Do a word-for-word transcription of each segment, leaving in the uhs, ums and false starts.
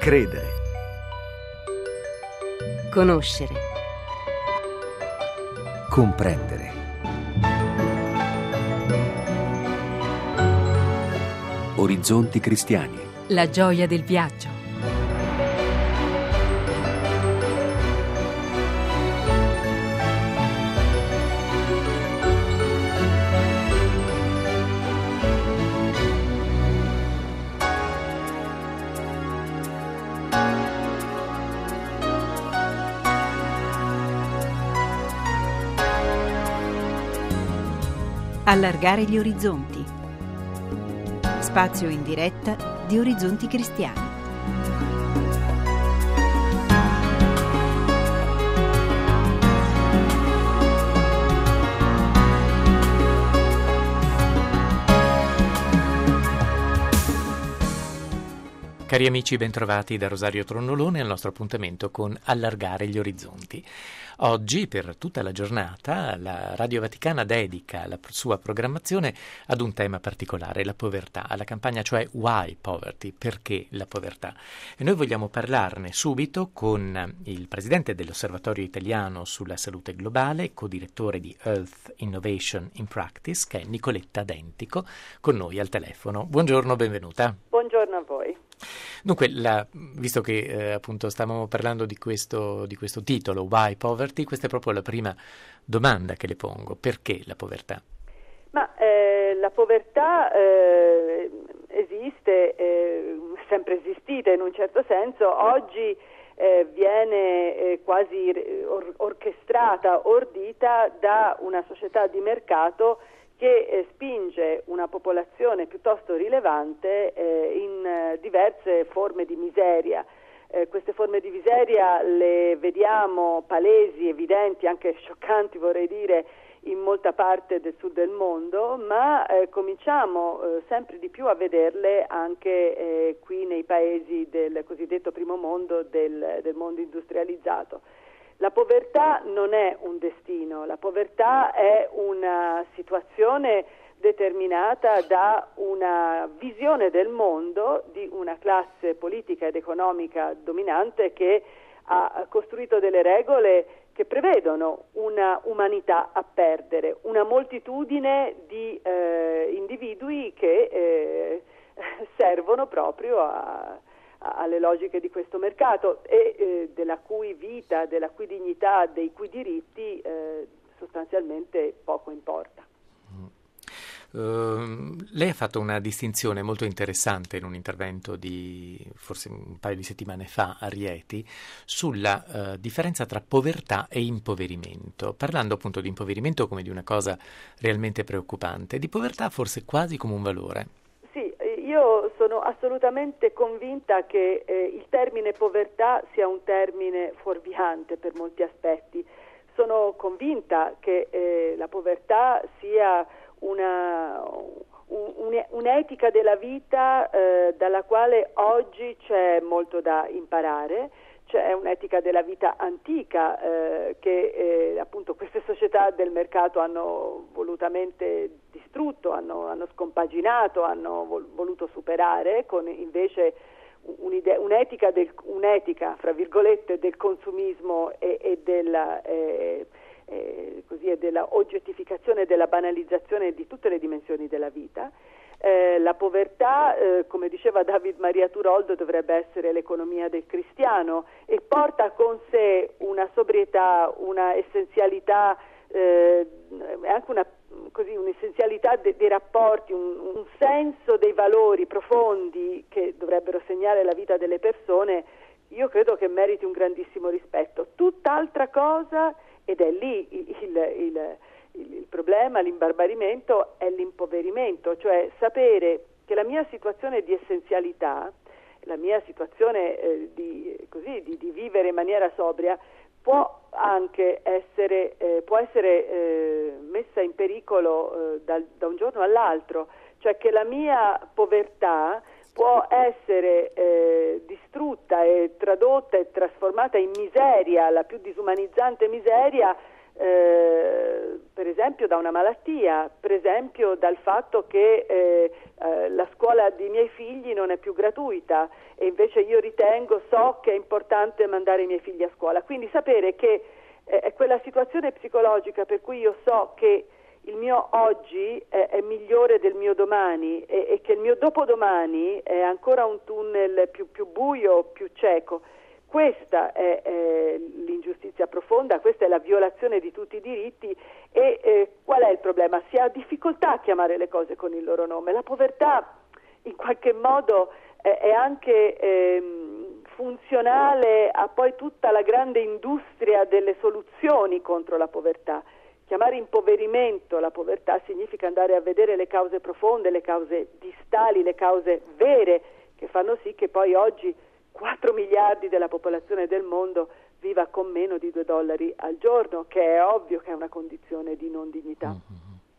Credere. Conoscere. Comprendere. Orizzonti cristiani. La gioia del viaggio. Allargare gli orizzonti. Spazio in diretta di Orizzonti Cristiani. Cari amici, bentrovati da Rosario Tronnolone al nostro appuntamento con Allargare gli orizzonti. Oggi, per tutta la giornata, la Radio Vaticana dedica la sua programmazione ad un tema particolare, la povertà, alla campagna cioè Why Poverty? Perché la povertà? E noi vogliamo parlarne subito con il presidente dell'Osservatorio Italiano sulla Salute Globale, codirettore di Health Innovation in Practice, che è Nicoletta Dentico, con noi al telefono. Buongiorno, benvenuta. Buongiorno a voi. Dunque, la, visto che eh, appunto stavamo parlando di questo, di questo titolo, Why Poverty, questa è proprio la prima domanda che le pongo. Perché la povertà? Ma eh, la povertà eh, esiste, è sempre esistita in un certo senso. Oggi eh, viene eh, quasi or- orchestrata, ordita da una società di mercato che eh, spinge una popolazione piuttosto rilevante eh, in eh, diverse forme di miseria. Eh, queste forme di miseria le vediamo palesi, evidenti, anche scioccanti vorrei dire, in molta parte del sud del mondo, ma eh, cominciamo eh, sempre di più a vederle anche eh, qui nei paesi del cosiddetto primo mondo, del, del mondo industrializzato. La povertà non è un destino, la povertà è una situazione determinata da una visione del mondo di una classe politica ed economica dominante che ha costruito delle regole che prevedono una umanità a perdere, una moltitudine di eh, individui che eh, servono proprio a alle logiche di questo mercato e eh, della cui vita, della cui dignità, dei cui diritti eh, sostanzialmente poco importa. Uh, lei ha fatto una distinzione molto interessante in un intervento di forse un paio di settimane fa a Rieti sulla uh, differenza tra povertà e impoverimento, parlando appunto di impoverimento come di una cosa realmente preoccupante, di povertà forse quasi come un valore. Io sono assolutamente convinta che eh, il termine povertà sia un termine fuorviante per molti aspetti. Sono convinta che eh, la povertà sia una, un, un'etica della vita eh, dalla quale oggi c'è molto da imparare. C'è un'etica della vita antica eh, che eh, appunto queste società del mercato hanno volutamente distrutto, hanno, hanno scompaginato, hanno vol- voluto superare, con invece un'idea, un'etica, del, un'etica fra virgolette del consumismo e, e della eh, eh, così, e della oggettificazione e della banalizzazione di tutte le dimensioni della vita. Eh, la povertà, eh, come diceva David Maria Turoldo, dovrebbe essere l'economia del cristiano e porta con sé una sobrietà, una essenzialità, eh, anche una così un'essenzialità de- dei rapporti, un, un senso dei valori profondi che dovrebbero segnare la vita delle persone. Io credo che meriti un grandissimo rispetto. Tutt'altra cosa, ed è lì il, il, il Il problema, l'imbarbarimento, è l'impoverimento, cioè sapere che la mia situazione di essenzialità, la mia situazione eh, di, così, di, di vivere in maniera sobria, può anche essere, eh, può essere eh, messa in pericolo eh, da, da un giorno all'altro, cioè che la mia povertà può essere eh, distrutta e tradotta e trasformata in miseria, la più disumanizzante miseria, eh, per esempio da una malattia, per esempio dal fatto che eh, eh, la scuola dei miei figli non è più gratuita e invece io ritengo, so che è importante mandare i miei figli a scuola. Quindi sapere che eh, è quella situazione psicologica per cui io so che il mio oggi è, è migliore del mio domani e, e che il mio dopodomani è ancora un tunnel più, più buio, più cieco. Questa è, è l'ingiustizia profonda, questa è la violazione di tutti i diritti e eh, qual è il problema? Si ha difficoltà a chiamare le cose con il loro nome. La povertà in qualche modo eh, è anche eh, funzionale a poi tutta la grande industria delle soluzioni contro la povertà. Chiamare impoverimento la povertà significa andare a vedere le cause profonde, le cause distali, le cause vere che fanno sì che poi oggi quattro miliardi della popolazione del mondo viva con meno di due dollari al giorno, che è ovvio che è una condizione di non dignità. Mm-hmm.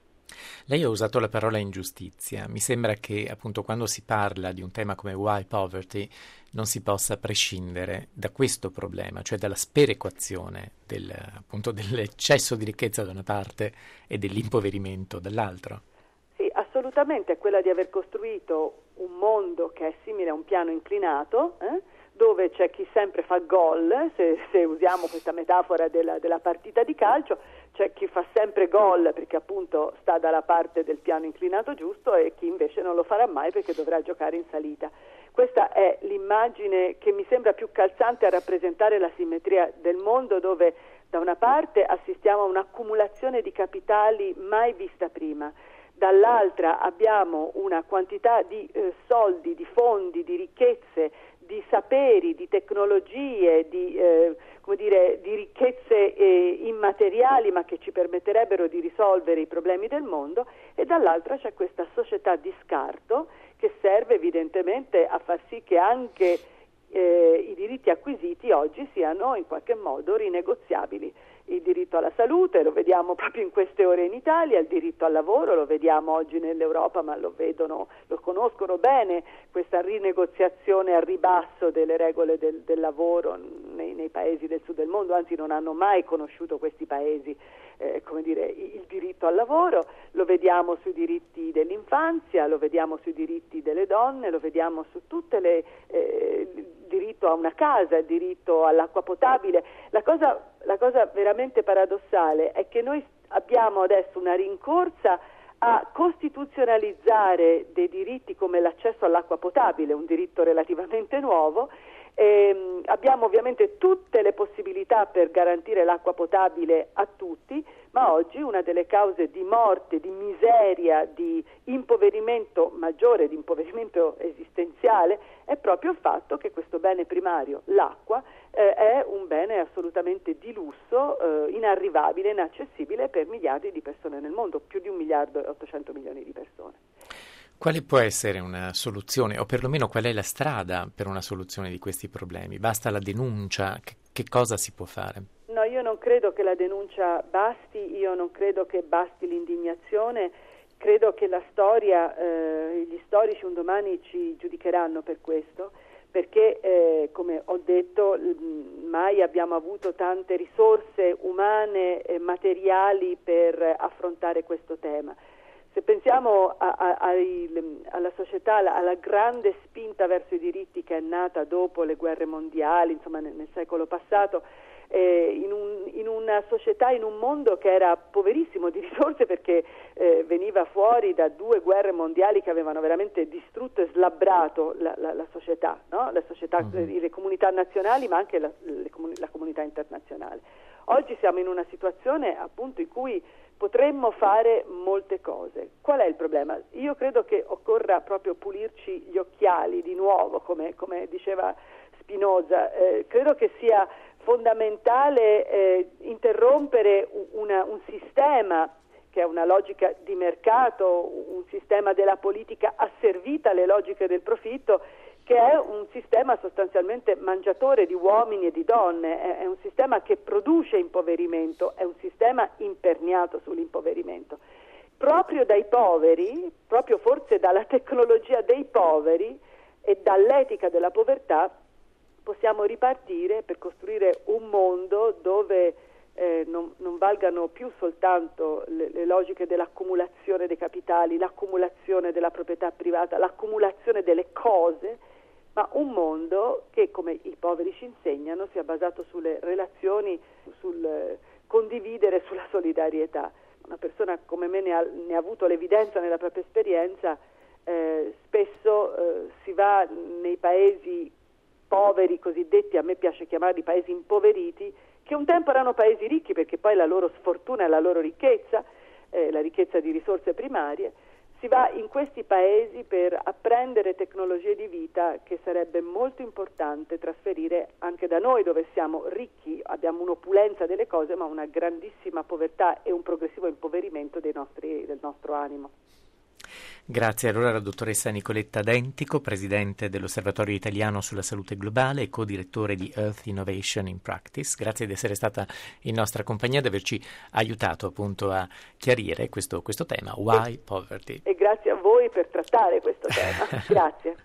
Lei ha usato la parola ingiustizia. Mi sembra che appunto quando si parla di un tema come why poverty non si possa prescindere da questo problema, cioè dalla sperequazione del, appunto dell'eccesso di ricchezza da una parte e dell'impoverimento dall'altra. Sì, assolutamente, è quella di aver costruito un mondo che è simile a un piano inclinato, eh? dove c'è chi sempre fa gol, se, se usiamo questa metafora della, della partita di calcio, c'è chi fa sempre gol perché appunto sta dalla parte del piano inclinato giusto e chi invece non lo farà mai perché dovrà giocare in salita. Questa è l'immagine che mi sembra più calzante a rappresentare la simmetria del mondo, dove da una parte assistiamo a un'accumulazione di capitali mai vista prima, dall'altra abbiamo una quantità di eh, soldi, di fondi, di ricchezze, di saperi, di tecnologie, di, eh, come dire, di ricchezze eh, immateriali ma che ci permetterebbero di risolvere i problemi del mondo, e dall'altra c'è questa società di scarto che serve evidentemente a far sì che anche eh, i diritti acquisiti oggi siano in qualche modo rinegoziabili. Il diritto alla salute lo vediamo proprio in queste ore in Italia, il diritto al lavoro lo vediamo oggi nell'Europa, ma lo vedono, lo conoscono bene questa rinegoziazione al ribasso delle regole del, del lavoro nei, nei paesi del sud del mondo, anzi non hanno mai conosciuto questi paesi eh, come dire, il diritto al lavoro, lo vediamo sui diritti dell'infanzia, lo vediamo sui diritti delle donne, lo vediamo su tutte le eh, il diritto a una casa, il diritto all'acqua potabile. La cosa La cosa veramente paradossale è che noi abbiamo adesso una rincorsa a costituzionalizzare dei diritti come l'accesso all'acqua potabile, un diritto relativamente nuovo. Ehm, abbiamo ovviamente tutte le possibilità per garantire l'acqua potabile a tutti, ma oggi una delle cause di morte, di miseria, di impoverimento maggiore, di impoverimento esistenziale, è proprio il fatto che questo bene primario, l'acqua, eh, è un bene assolutamente di lusso, eh, inarrivabile, inaccessibile per miliardi di persone nel mondo, più di un miliardo e ottocento milioni di persone. Quale può essere una soluzione, o perlomeno qual è la strada per una soluzione di questi problemi? Basta la denuncia? Che, che cosa si può fare? No, io non credo che la denuncia basti, io non credo che basti l'indignazione, credo che la storia, eh, gli storici un domani ci giudicheranno per questo, perché eh, come ho detto mai abbiamo avuto tante risorse umane e materiali per affrontare questo tema. Se pensiamo a, a, a, alla società, alla, alla grande spinta verso i diritti che è nata dopo le guerre mondiali, insomma nel, nel secolo passato, eh, in, un, in una società, in un mondo che era poverissimo di risorse perché eh, veniva fuori da due guerre mondiali che avevano veramente distrutto e slabbrato la, la, la società, no? La società, mm-hmm. le comunità nazionali ma anche la, le comuni, la comunità internazionale. Oggi siamo in una situazione appunto in cui potremmo fare molte cose. Qual è il problema? Io credo che occorra proprio pulirci gli occhiali di nuovo, come, come diceva Spinoza. Eh, credo che sia fondamentale eh, interrompere una, un sistema che è una logica di mercato, un sistema della politica asservita alle logiche del profitto, che è un sistema sostanzialmente mangiatore di uomini e di donne, è un sistema che produce impoverimento, è un sistema imperniato sull'impoverimento. Proprio dai poveri, proprio forse dalla tecnologia dei poveri e dall'etica della povertà, possiamo ripartire per costruire un mondo dove eh, non, non valgano più soltanto le, le logiche dell'accumulazione dei capitali, l'accumulazione della proprietà privata, l'accumulazione delle cose, ma un mondo che, come i poveri ci insegnano, sia basato sulle relazioni, sul eh, condividere, sulla solidarietà. Una persona come me ne ha, ne ha avuto l'evidenza nella propria esperienza. Eh, spesso eh, si va nei paesi poveri, cosiddetti, a me piace chiamarli paesi impoveriti, che un tempo erano paesi ricchi, perché poi la loro sfortuna è la loro ricchezza, eh, la ricchezza di risorse primarie. Si va in questi paesi per apprendere tecnologie di vita che sarebbe molto importante trasferire anche da noi, dove siamo ricchi, abbiamo un'opulenza delle cose, ma una grandissima povertà e un progressivo impoverimento dei nostri, del nostro animo. Grazie allora alla dottoressa Nicoletta Dentico, presidente dell'Osservatorio Italiano sulla Salute Globale e co-direttore di Earth Innovation in Practice. Grazie di essere stata in nostra compagnia, di averci aiutato appunto a chiarire questo, questo tema, Why e, Poverty. E grazie a voi per trattare questo tema. Grazie.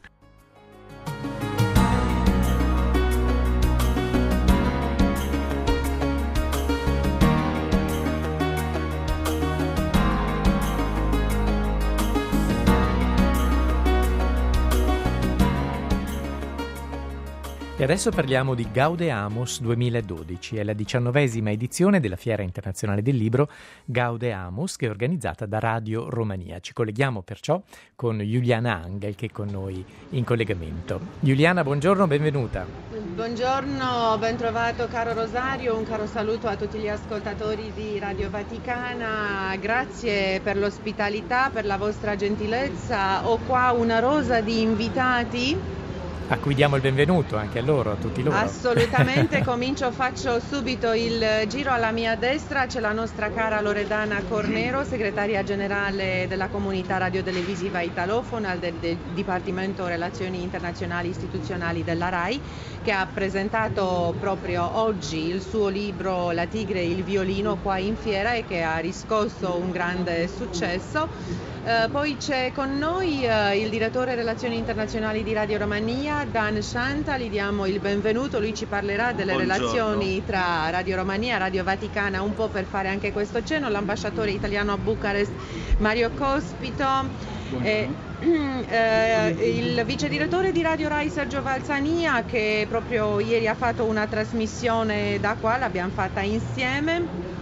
E adesso parliamo di Gaudeamus duemiladodici, è la diciannovesima edizione della Fiera Internazionale del Libro Gaudeamus, che è organizzata da Radio Romania. Ci colleghiamo perciò con Juliana Angel, che è con noi in collegamento. Juliana, buongiorno, benvenuta. Buongiorno, ben trovato caro Rosario, un caro saluto a tutti gli ascoltatori di Radio Vaticana, grazie per l'ospitalità, per la vostra gentilezza. Ho qua una rosa di invitati a cui diamo il benvenuto anche a loro, a tutti loro. Assolutamente, comincio, faccio subito il giro. Alla mia destra c'è la nostra cara Loredana Cornero, segretaria generale della comunità radiotelevisiva italofona del, del Dipartimento Relazioni Internazionali Istituzionali della RAI, che ha presentato proprio oggi il suo libro La tigre e il violino qua in fiera e che ha riscosso un grande successo. Uh, poi c'è con noi uh, il direttore Relazioni Internazionali di Radio Romania, Dan Shanta, gli diamo il benvenuto, lui ci parlerà delle Buongiorno. relazioni tra Radio Romania e Radio Vaticana, un po' per fare anche questo cenno, l'ambasciatore italiano a Bucarest Mario Cospito, eh, eh, il vice direttore di Radio Rai Sergio Valsania, che proprio ieri ha fatto una trasmissione da qua, l'abbiamo fatta insieme.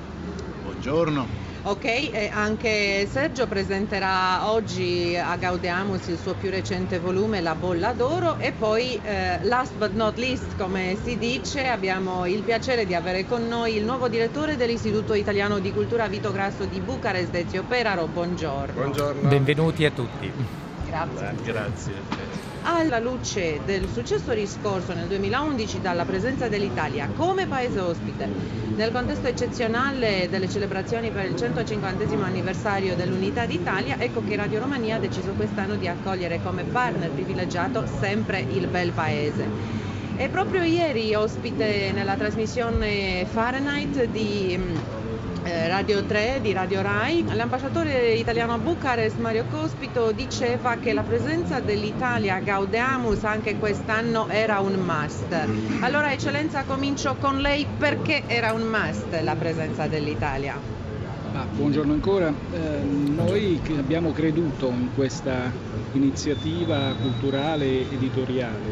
Buongiorno. Ok, e anche Sergio presenterà oggi a Gaudeamus il suo più recente volume La bolla d'oro e poi eh, last but not least, come si dice, abbiamo il piacere di avere con noi il nuovo direttore dell'Istituto Italiano di Cultura Vito Grasso di Bucarest, Ezio Peraro. Buongiorno. Buongiorno. Benvenuti a tutti. Grazie. Grazie. Alla luce del successo riscosso nel duemilaundici dalla presenza dell'Italia come paese ospite, nel contesto eccezionale delle celebrazioni per il centocinquantesimo anniversario dell'Unità d'Italia, ecco che Radio Romania ha deciso quest'anno di accogliere come partner privilegiato sempre il bel paese. E proprio ieri, ospite nella trasmissione Fahrenheit di Radio tre di Radio Rai, l'ambasciatore italiano a Bucarest Mario Cospito diceva che la presenza dell'Italia a Gaudeamus anche quest'anno era un must. Allora Eccellenza, comincio con lei, perché era un must la presenza dell'Italia? Ah, buongiorno ancora, eh, noi abbiamo creduto in questa iniziativa culturale editoriale,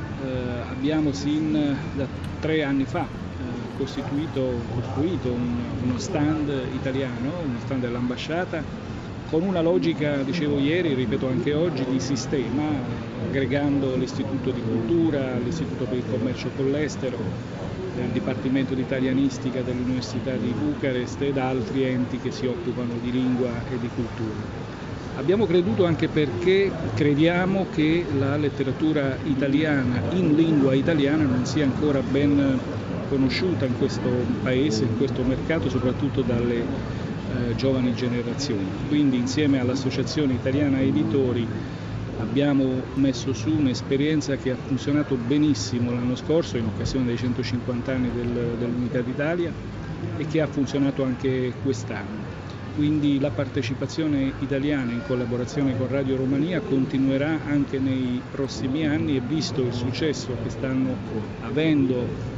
eh, abbiamo sin da tre anni fa costituito, costruito un, uno stand italiano, uno stand dell'ambasciata, con una logica, dicevo ieri, ripeto anche oggi, di sistema, aggregando l'Istituto di Cultura, l'Istituto per il Commercio con l'Estero, il Dipartimento di Italianistica dell'Università di Bucarest ed altri enti che si occupano di lingua e di cultura. Abbiamo creduto anche perché crediamo che la letteratura italiana in lingua italiana non sia ancora ben conosciuta in questo paese, in questo mercato, soprattutto dalle eh, giovani generazioni. Quindi insieme all'Associazione Italiana Editori abbiamo messo su un'esperienza che ha funzionato benissimo l'anno scorso in occasione dei centocinquanta anni del, dell'Unità d'Italia e che ha funzionato anche quest'anno. Quindi la partecipazione italiana in collaborazione con Radio Romania continuerà anche nei prossimi anni e visto il successo che stanno avendo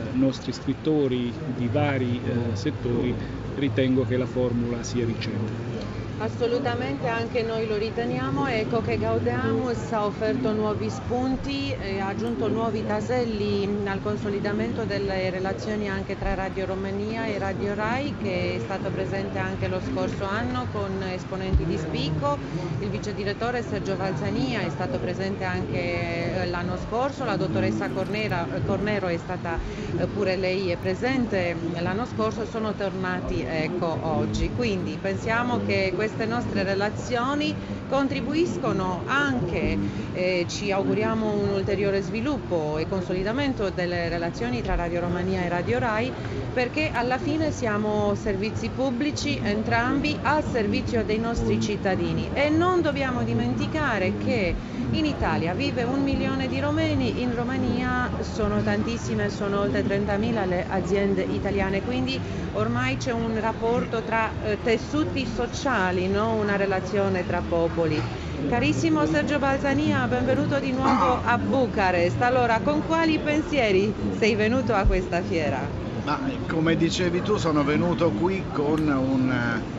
nostri scrittori di vari eh, settori, ritengo che la formula sia vincente. Assolutamente, anche noi lo riteniamo. Ecco che Gaudeamus ha offerto nuovi spunti e ha aggiunto nuovi tasselli al consolidamento delle relazioni anche tra Radio Romania e Radio Rai, che è stato presente anche lo scorso anno con esponenti di spicco. Il vice direttore Sergio Valsania è stato presente anche l'anno scorso, la dottoressa Cornera, Cornero è stata pure lei è presente l'anno scorso, sono tornati ecco oggi. Quindi pensiamo che queste nostre relazioni contribuiscono anche, eh, ci auguriamo un ulteriore sviluppo e consolidamento delle relazioni tra Radio Romania e Radio Rai, perché alla fine siamo servizi pubblici entrambi a servizio dei nostri cittadini e non dobbiamo dimenticare che in Italia vive un milione di romeni, in Romania sono tantissime, sono oltre trentamila le aziende italiane, quindi ormai c'è un rapporto tra eh, tessuti sociali, no? Una relazione tra popoli. Carissimo Sergio Valsania, benvenuto di nuovo a Bucarest. Allora, con quali pensieri sei venuto a questa fiera? Ma come dicevi tu, sono venuto qui con un,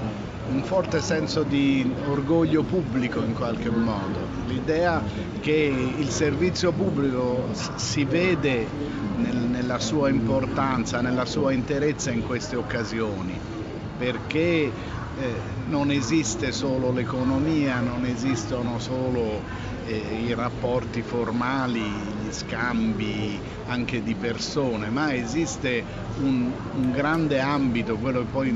un forte senso di orgoglio pubblico in qualche modo. L'idea che il servizio pubblico si vede nel, nella sua importanza, nella sua interezza in queste occasioni, perché Eh, non esiste solo l'economia, non esistono solo eh, i rapporti formali, gli scambi anche di persone, ma esiste un, un grande ambito, quello che poi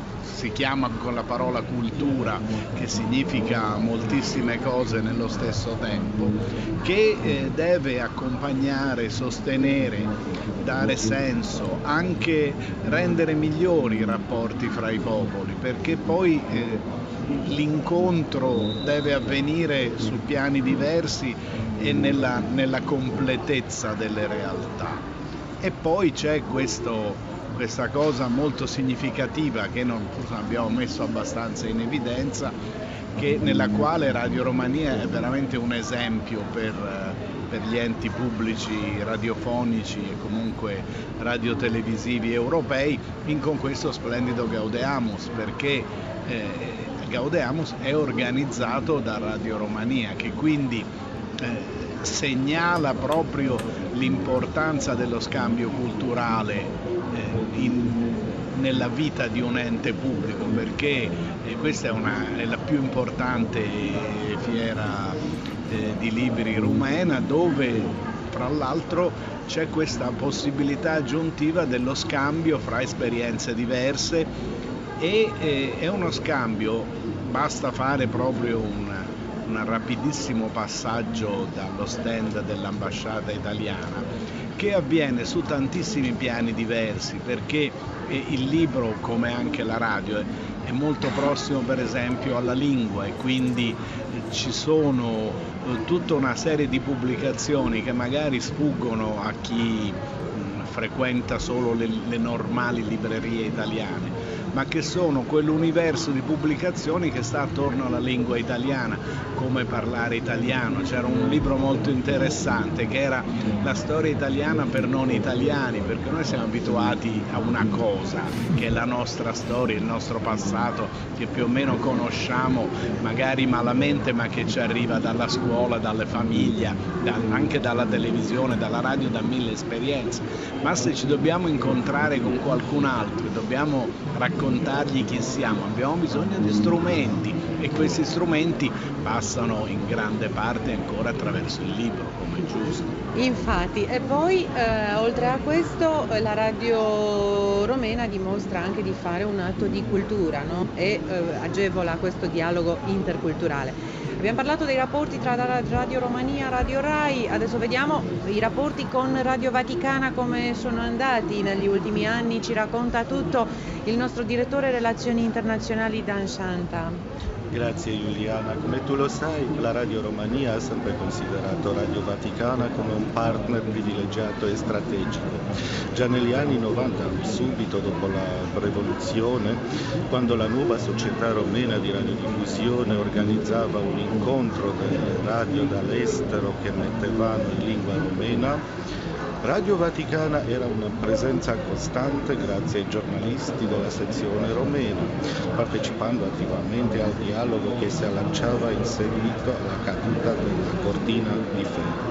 si chiama con la parola cultura, che significa moltissime cose nello stesso tempo, che eh, deve accompagnare, sostenere, dare senso, anche rendere migliori i rapporti fra i popoli, perché poi eh, l'incontro deve avvenire su piani diversi e nella, nella completezza delle realtà. E poi c'è questo questa cosa molto significativa che non abbiamo messo abbastanza in evidenza, che nella quale Radio Romania è veramente un esempio per, per gli enti pubblici radiofonici e comunque radiotelevisivi europei in con questo splendido Gaudeamus, perché eh, Gaudeamus è organizzato da Radio Romania, che quindi eh, segnala proprio l'importanza dello scambio culturale eh, in, nella vita di un ente pubblico, perché eh, questa è, una, è la più importante fiera eh, di libri rumena, dove fra l'altro c'è questa possibilità aggiuntiva dello scambio fra esperienze diverse e eh, è uno scambio, basta fare proprio un un rapidissimo passaggio dallo stand dell'ambasciata italiana, che avviene su tantissimi piani diversi, perché il libro, come anche la radio, è molto prossimo per esempio alla lingua e quindi ci sono tutta una serie di pubblicazioni che magari sfuggono a chi frequenta solo le, le normali librerie italiane, ma che sono quell'universo di pubblicazioni che sta attorno alla lingua italiana, come parlare italiano. C'era un libro molto interessante che era la storia italiana per non italiani, perché noi siamo abituati a una cosa che è la nostra storia, il nostro passato, che più o meno conosciamo magari malamente, ma che ci arriva dalla scuola, dalle famiglie, da, anche dalla televisione, dalla radio, da mille esperienze. Ma se ci dobbiamo incontrare con qualcun altro e dobbiamo raccontargli chi siamo, abbiamo bisogno di strumenti, e questi strumenti passano in grande parte ancora attraverso il libro, come è giusto. Infatti, e poi eh, oltre a questo la Radio Romena dimostra anche di fare un atto di cultura, no? E eh, agevola questo dialogo interculturale. Abbiamo parlato dei rapporti tra Radio Romania e Radio Rai, adesso vediamo i rapporti con Radio Vaticana come sono andati negli ultimi anni, ci racconta tutto il nostro direttore relazioni internazionali Dan Shanta. Grazie Giuliana, come tu lo sai la Radio Romania ha sempre considerato Radio Vaticana come un partner privilegiato e strategico. Già negli anni novanta, subito dopo la rivoluzione, quando la nuova società romena di radiodiffusione organizzava un incontro delle radio dall'estero che mettevano in lingua romena, Radio Vaticana era una presenza costante grazie ai giornalisti della sezione romena, partecipando attivamente al dialogo che si allacciava in seguito alla caduta della cortina di ferro.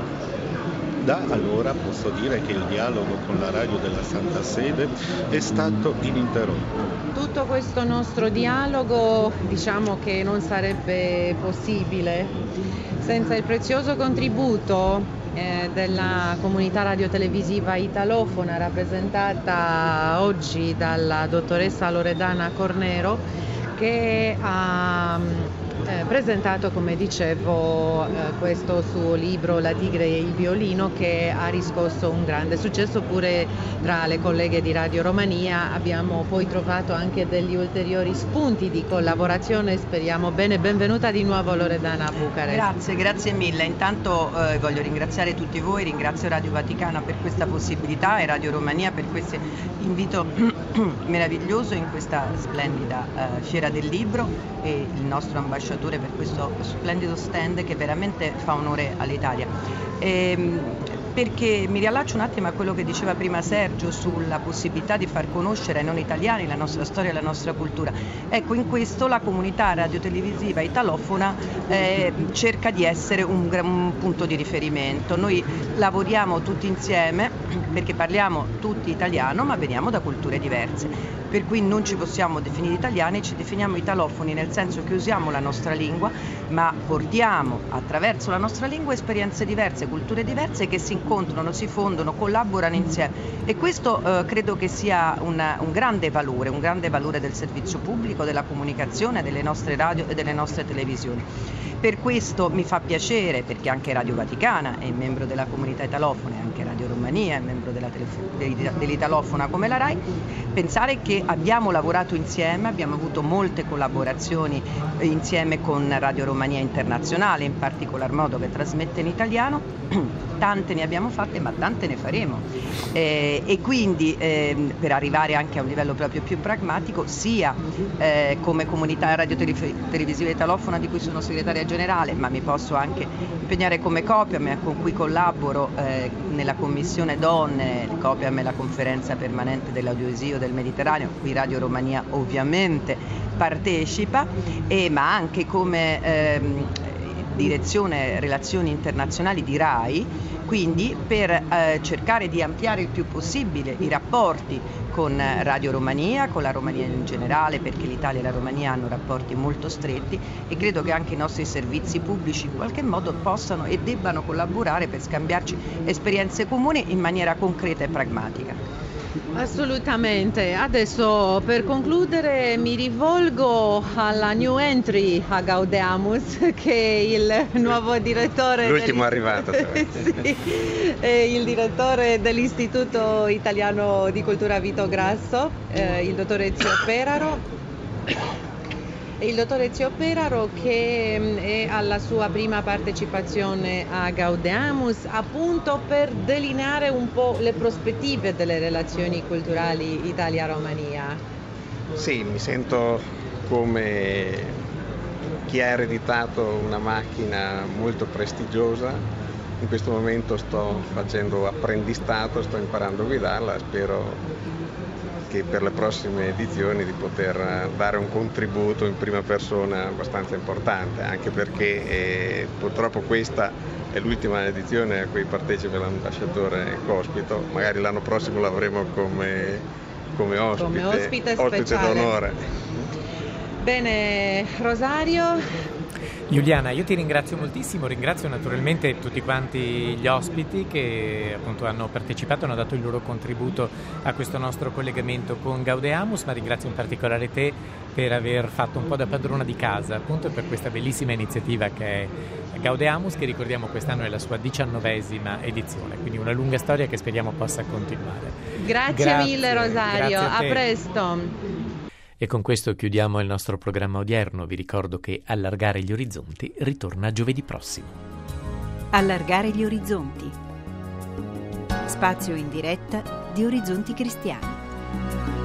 Da allora posso dire che il dialogo con la radio della Santa Sede è stato ininterrotto. Tutto questo nostro dialogo, diciamo che non sarebbe possibile senza il prezioso contributo eh, della comunità radiotelevisiva italofona, rappresentata oggi dalla dottoressa Loredana Cornero, che ha Eh, presentato, come dicevo, eh, questo suo libro La tigre e il violino, che ha riscosso un grande successo pure tra le colleghe di Radio Romania. Abbiamo poi trovato anche degli ulteriori spunti di collaborazione, speriamo bene. Benvenuta di nuovo Loredana a Bucarest. Grazie, grazie mille. Intanto eh, voglio ringraziare tutti voi, ringrazio Radio Vaticana per questa possibilità e Radio Romania per questo invito meraviglioso in questa splendida eh, fiera del libro, e il nostro ambasciatore per questo splendido stand che veramente fa onore all'Italia. E, perché mi riallaccio un attimo a quello che diceva prima Sergio sulla possibilità di far conoscere ai non italiani la nostra storia e la nostra cultura. Ecco, in questo la comunità radiotelevisiva italofona eh, cerca di essere un, un punto di riferimento. Noi lavoriamo tutti insieme perché parliamo tutti italiano, ma veniamo da culture diverse, per cui non ci possiamo definire italiani, ci definiamo italofoni nel senso che usiamo la nostra lingua, ma portiamo attraverso la nostra lingua esperienze diverse, culture diverse che si incontrano, si fondono, collaborano insieme, e questo eh, credo che sia una, un grande valore, un grande valore del servizio pubblico, della comunicazione, delle nostre radio e delle nostre televisioni. Per questo mi fa piacere, perché anche Radio Vaticana è membro della comunità italofona, e anche Radio Romania è membro della telef- dell'italofona come la RAI, pensare che abbiamo lavorato insieme, abbiamo avuto molte collaborazioni insieme con Radio Romania Internazionale, in particolar modo, che trasmette in italiano. Tante ne abbiamo fatte, ma tante ne faremo, eh, e quindi eh, per arrivare anche a un livello proprio più pragmatico, sia eh, come comunità radiotelevisiva italofona di cui sono segretaria generale, ma mi posso anche impegnare come Copiam, con cui collaboro eh, nella commissione donne. Copiam è la conferenza permanente dell'audiovisivo del Mediterraneo, qui Radio Romania ovviamente partecipa, e, ma anche come ehm, direzione relazioni internazionali di RAI, quindi per eh, cercare di ampliare il più possibile i rapporti con Radio Romania, con la Romania in generale, perché l'Italia e la Romania hanno rapporti molto stretti, e credo che anche i nostri servizi pubblici in qualche modo possano e debbano collaborare per scambiarci esperienze comuni in maniera concreta e pragmatica. Assolutamente. Adesso, per concludere, mi rivolgo alla new entry a Gaudeamus, che è il nuovo direttore l'ultimo del... arrivato sì, è il direttore dell'Istituto Italiano di Cultura Vito Grasso, eh, il dottor Ezio Peraro. Il dottor Ezio Peraro, che è alla sua prima partecipazione a Gaudeamus, appunto per delineare un po' le prospettive delle relazioni culturali Italia-Romania. Sì, mi sento come chi ha ereditato una macchina molto prestigiosa. In questo momento sto facendo apprendistato, sto imparando a guidarla, spero che per le prossime edizioni di poter dare un contributo in prima persona abbastanza importante, anche perché eh, purtroppo questa è l'ultima edizione a cui partecipa l'ambasciatore Cospito, magari l'anno prossimo l'avremo come, come ospite, come ospite, ospite speciale. d'onore. Bene, Rosario. Giuliana, io ti ringrazio moltissimo, ringrazio naturalmente tutti quanti gli ospiti che appunto hanno partecipato, hanno dato il loro contributo a questo nostro collegamento con Gaudeamus, ma ringrazio in particolare te per aver fatto un po' da padrona di casa appunto per questa bellissima iniziativa che è Gaudeamus, che ricordiamo quest'anno è la sua diciannovesima edizione, quindi una lunga storia che speriamo possa continuare. Grazie, grazie mille Rosario, a, a presto. E con questo chiudiamo il nostro programma odierno. Vi ricordo che Allargare gli orizzonti ritorna giovedì prossimo. Allargare gli orizzonti. Spazio in diretta di Orizzonti Cristiani.